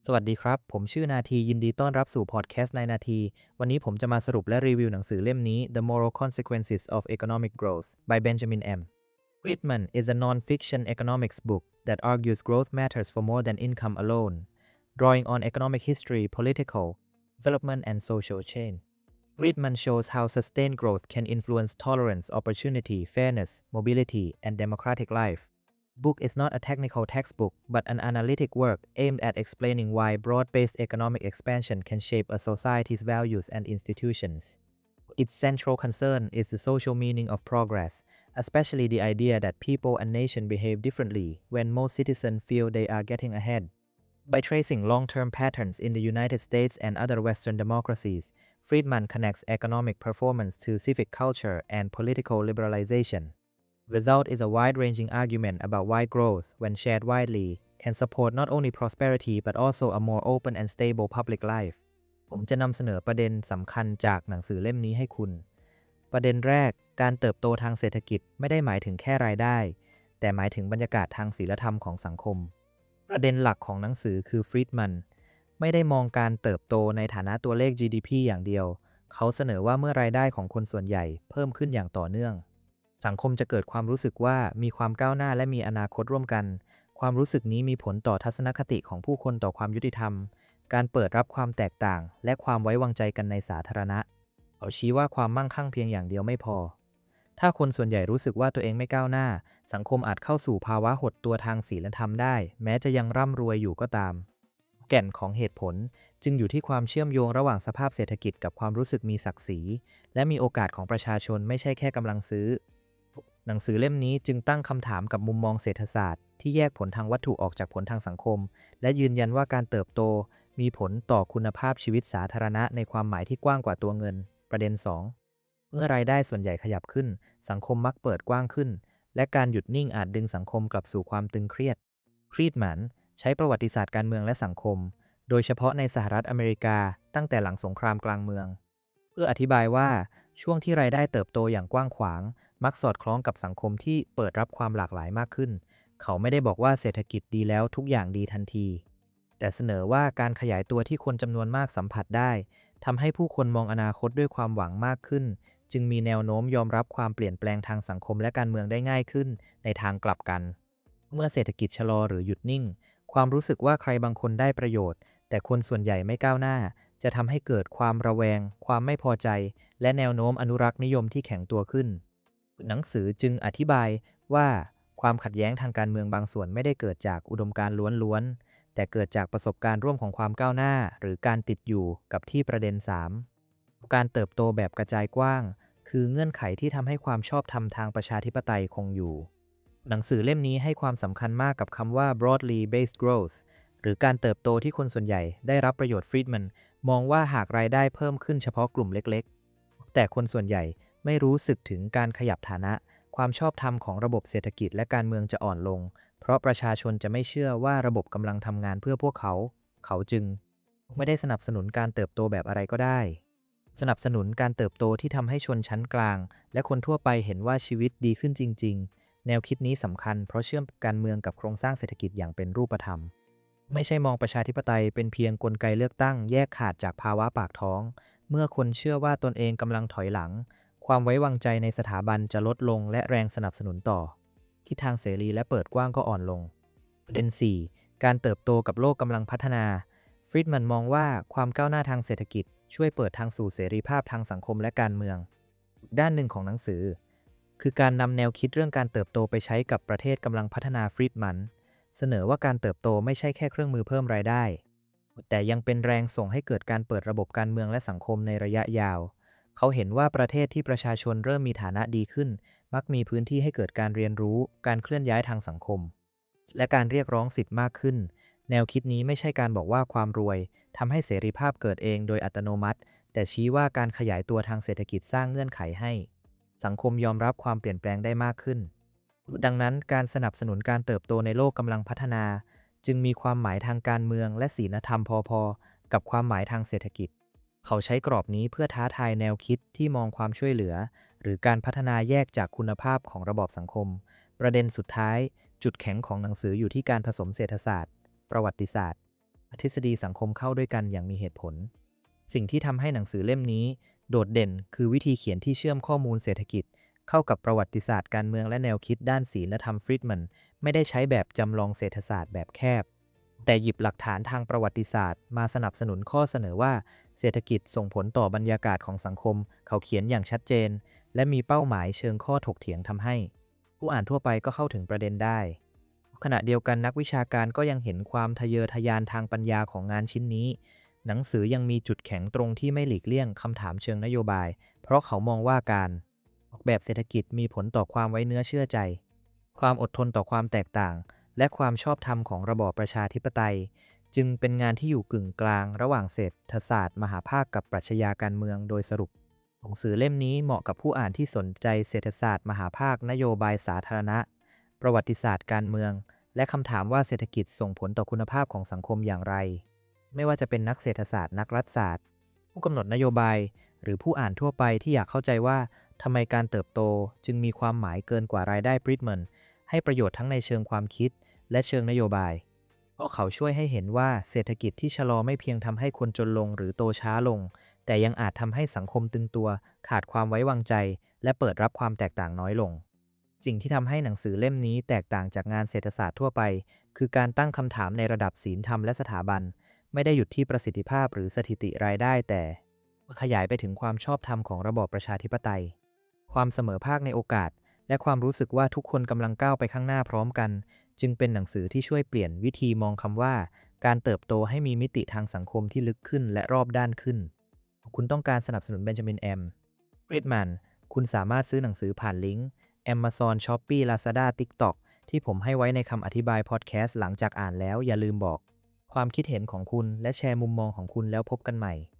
สวัสดีครับผมชื่อนาทียินดีต้อนรับสู่พอดแคสต์ในนาทีวันนี้ผมจะมาสรุปและรีวิวหนังสือเล่มนี้ The Moral Consequences of Economic Growth by Benjamin M. Friedman is a non-fiction economics book that argues growth matters for more than income alone, drawing on economic history, political development, and social change. Friedman shows how sustained growth can influence tolerance, opportunity, fairness, mobility, and democratic life. Book is not a technical textbook, but an analytic work aimed at explaining why broad-based economic expansion can shape a society's values and institutions. Its central concern is the social meaning of progress, especially the idea that people and nations behave differently when most citizens feel they are getting ahead. By tracing long-term patterns in the United States and other Western democracies, Friedman connects economic performance to civic culture and political liberalization. The result is a wide-ranging argument about why growth, when shared widely, can support not only prosperity but also a more open and stable public life. ผมจะนำเสนอประเด็นสำคัญจากหนังสือเล่มนี้ให้คุณ ประเด็นแรก การเติบโตทางเศรษฐกิจไม่ได้หมายถึงแค่รายได้ แต่หมายถึงบรรยากาศทางศีลธรรมของสังคม ประเด็นหลักของหนังสือคือฟรีดมันไม่ได้มองการเติบโตในฐานะตัวเลข GDP อย่างเดียว เขาเสนอว่าเมื่อรายได้ของคนส่วนใหญ่เพิ่มขึ้นอย่างต่อเนื่องสังคมจะเกิดความรู้สึกว่ามีความก้าวหน้าและมีอนาคตร่วมกัน ความรู้สึกนี้มีผลต่อทัศนคติของผู้คนต่อความยุติธรรม การเปิดรับความแตกต่าง และความไว้วางใจกันในสาธารณะเขาชี้ว่าความมั่งคั่งเพียงอย่างเดียวไม่พอ ถ้าคนส่วนใหญ่รู้สึกว่าตัวเองไม่ก้าวหน้า สังคมอาจเข้าสู่ภาวะหดตัวทางศีลธรรมได้ แม้จะยังร่ำรวยอยู่ก็ตาม แก่นของเหตุผลจึงอยู่ที่ความเชื่อมโยงระหว่างสภาพเศรษฐกิจกับความรู้สึกมีศักดิ์ศรีและมีโอกาสของประชาชนไม่ใช่แค่กำลังซื้อ หนังสือเล่มนี้จึงตั้งคำถามกับมุมมองเศรษฐศาสตร์ที่แยกผลทางวัตถุออกจากผลทางสังคม และยืนยันว่าการเติบโตมีผลต่อคุณภาพชีวิตสาธารณะในความหมายที่กว้างกว่าตัวเงิน ประเด็น 2 เมื่อรายได้ส่วนใหญ่ขยับขึ้น สังคมมักเปิดกว้างขึ้น และการหยุดนิ่งอาจดึงสังคมกลับสู่ความตึงเครียดฟรีดแมนใช้ประวัติศาสตร์การเมืองและสังคม โดยเฉพาะในสหรัฐอเมริกาตั้งแต่หลังสงครามกลางเมือง เพื่ออธิบายว่าช่วงที่รายได้เติบโตอย่างกว้างขวางมักสอดคล้องกับสังคมที่เปิดรับความหลากหลายมากขึ้น เขาไม่ได้บอกว่าเศรษฐกิจดีแล้วทุกอย่างดีทันที แต่เสนอว่าการขยายตัวที่คนจำนวนมากสัมผัสได้ทำให้ผู้คนมองอนาคตด้วยความหวังมากขึ้น จึงมีแนวโน้มยอมรับความเปลี่ยนแปลงทางสังคมและการเมืองได้ง่ายขึ้นในทางกลับกัน เมื่อเศรษฐกิจชะลอหรือหยุดนิ่ง ความรู้สึกว่าใครบางคนได้ประโยชน์แต่คนส่วนใหญ่ไม่ก้าวหน้าจะทำให้เกิดความระแวงความไม่พอใจและแนวโน้มอนุรักษ์นิยมที่แข็งตัวขึ้นหนังสือจึงอธิบายว่าความขัดแย้งทางการเมืองบางส่วนไม่ได้เกิดจากอุดมการณ์ล้วนๆแต่เกิดจากประสบการณ์ร่วมของความก้าวหน้าหรือการติดอยู่กับที่ประเด็น 3 การเติบโตแบบกระจายกว้างคือเงื่อนไขที่ทำให้ความชอบธรรมทางประชาธิปไตยคงอยู่หนังสือเล่มนี้ให้ความสำคัญมากกับคำว่า broadly based growth หรือการเติบโตที่คนส่วนใหญ่ได้รับประโยชน์ฟรีดมันมองว่าหากรายได้เพิ่มขึ้นเฉพาะกลุ่มเล็กๆแต่คนส่วนใหญ่ไม่รู้สึกถึงการขยับฐานะความชอบธรรมของระบบเศรษฐกิจและการเมืองจะอ่อนลงเพราะประชาชนจะไม่เชื่อว่าระบบกำลังทำงานเพื่อพวกเขา เขาจึงไม่ได้สนับสนุนการเติบโตแบบอะไรก็ได้สนับสนุนการเติบโตที่ทำให้ชนชั้นกลางและคนทั่วไปเห็นว่าชีวิตดีขึ้นจริงๆแนวคิดนี้สำคัญเพราะเชื่อมการเมืองกับโครงสร้างเศรษฐกิจอย่างเป็นรูปธรรม ไม่ใช่มองประชาธิปไตยเป็นเพียงกลไกเลือกตั้งแยกขาดจากภาวะปากท้อง เมื่อคนเชื่อว่าตนเองกำลังถอยหลัง ความไว้วางใจในสถาบันจะลดลงและแรงสนับสนุนต่อทิศทางเสรีและเปิดกว้างก็อ่อนลงประเด็น 4 การเติบโตกับโลกกำลังพัฒนาฟรีดมันมองว่าความก้าวหน้าทางเศรษฐกิจช่วยเปิดทางสู่เสรีภาพทางสังคมและการเมืองด้านหนึ่งของหนังสือคือการนำแนวคิดเรื่องการเติบโตไปใช้กับประเทศกำลังพัฒนาฟรีดมันเสนอว่าการเติบโตไม่ใช่แค่เครื่องมือเพิ่มรายได้แต่ยังเป็นแรงส่งให้เกิดการเปิดระบบการเมืองและสังคมในระยะยาวเขาเห็นว่าประเทศที่ประชาชนเริ่มมีฐานะดีขึ้นมักมีพื้นที่ให้เกิดการเรียนรู้การเคลื่อนย้ายทางสังคมและการเรียกร้องสิทธิ์มากขึ้นแนวคิดนี้ไม่ใช่การบอกว่าความรวยทำให้เสรีภาพเกิดเองโดยอัตโนมัติแต่ชี้ว่าการขยายตัวทางเศรษฐกิจสร้างเงื่อนไขให้สังคมยอมรับความเปลี่ยนแปลงได้มากขึ้นดังนั้นการสนับสนุนการเติบโตในโลกกำลังพัฒนาจึงมีความหมายทางการเมืองและศีลธรรมพอๆกับความหมายทางเศรษฐกิจเขาใช้กรอบนี้เพื่อท้าทายแนวคิดที่มองความช่วยเหลือหรือการพัฒนาแยกจากคุณภาพของระบอบสังคมประเด็นสุดท้ายจุดแข็งของหนังสืออยู่ที่การผสมเศรษฐศาสตร์ประวัติศาสตร์ทฤษฎีสังคมเข้าด้วยกันอย่างมีเหตุผลสิ่งที่ทำให้หนังสือเล่มนี้โดดเด่นคือวิธีเขียนที่เชื่อมข้อมูลเศรษฐกิจเข้ากับประวัติศาสตร์การเมืองและแนวคิดด้านศีลธรรมฟริดมันไม่ได้ใช้แบบจำลองเศรษฐศาสตร์แบบแคบแต่หยิบหลักฐานทางประวัติศาสตร์มาสนับสนุนข้อเสนอว่าเศรษฐกิจส่งผลต่อบรรยากาศของสังคมเขาเขียนอย่างชัดเจนและมีเป้าหมายเชิงข้อถกเถียงทำให้ผู้อ่านทั่วไปก็เข้าถึงประเด็นได้ขณะเดียวกันนักวิชาการก็ยังเห็นความทะเยอทะยานทางปัญญาของงานชิ้นนี้หนังสือยังมีจุดแข็งตรงที่ไม่หลีกเลี่ยงคำถามเชิงนโยบายเพราะเขามองว่าการออกแบบเศรษฐกิจมีผลต่อความไว้เนื้อเชื่อใจความอดทนต่อความแตกต่างและความชอบธรรมของระบอบประชาธิปไตยจึงเป็นงานที่อยู่กึ่งกลางระหว่างเศรษฐศาสตร์มหาภาคกับปรัชญาการเมืองโดยสรุปหนังสือเล่มนี้เหมาะกับผู้อ่านที่สนใจเศรษฐศาสตร์มหาภาคนโยบายสาธารณะประวัติศาสตร์การเมืองและคำถามว่าเศรษฐกิจส่งผลต่อคุณภาพของสังคมอย่างไรไม่ว่าจะเป็นนักเศรษฐศาสตร์นักรัฐศาสตร์ผู้กำหนดนโยบายหรือผู้อ่านทั่วไปที่อยากเข้าใจว่าทำไมการเติบโตจึงมีความหมายเกินกว่ารายได้บริดมันให้ประโยชน์ทั้งในเชิงความคิดและเชิงนโยบายเพราะเขาช่วยให้เห็นว่าเศรษฐกิจที่ชะลอไม่เพียงทำให้คนจนลงหรือโตช้าลงแต่ยังอาจทำให้สังคมตึงตัวขาดความไว้วางใจและเปิดรับความแตกต่างน้อยลงสิ่งที่ทำให้หนังสือเล่มนี้แตกต่างจากงานเศรษฐศาสตร์ทั่วไปคือการตั้งคำถามในระดับศีลธรรมและสถาบันไม่ได้หยุดที่ประสิทธิภาพหรือสถิติรายได้แต่ขยายไปถึงความชอบธรรมของระบอบประชาธิปไตยความเสมอภาคในโอกาสและความรู้สึกว่าทุกคนกำลังก้าวไปข้างหน้าพร้อมกันจึงเป็นหนังสือที่ช่วยเปลี่ยนวิธีมองคำว่าการเติบโตให้มีมิติทางสังคมที่ลึกขึ้นและรอบด้านขึ้นคุณต้องการสนับสนุนเบนจามิน แอม ฟริดมันคุณสามารถซื้อหนังสือผ่านลิงก์ Amazon Shopee Lazada TikTok ที่ผมให้ไว้ในคำอธิบายพอดแคสต์หลังจากอ่านแล้วอย่าลืมบอกความคิดเห็นของคุณและแชร์มุมมองของคุณแล้วพบกันใหม่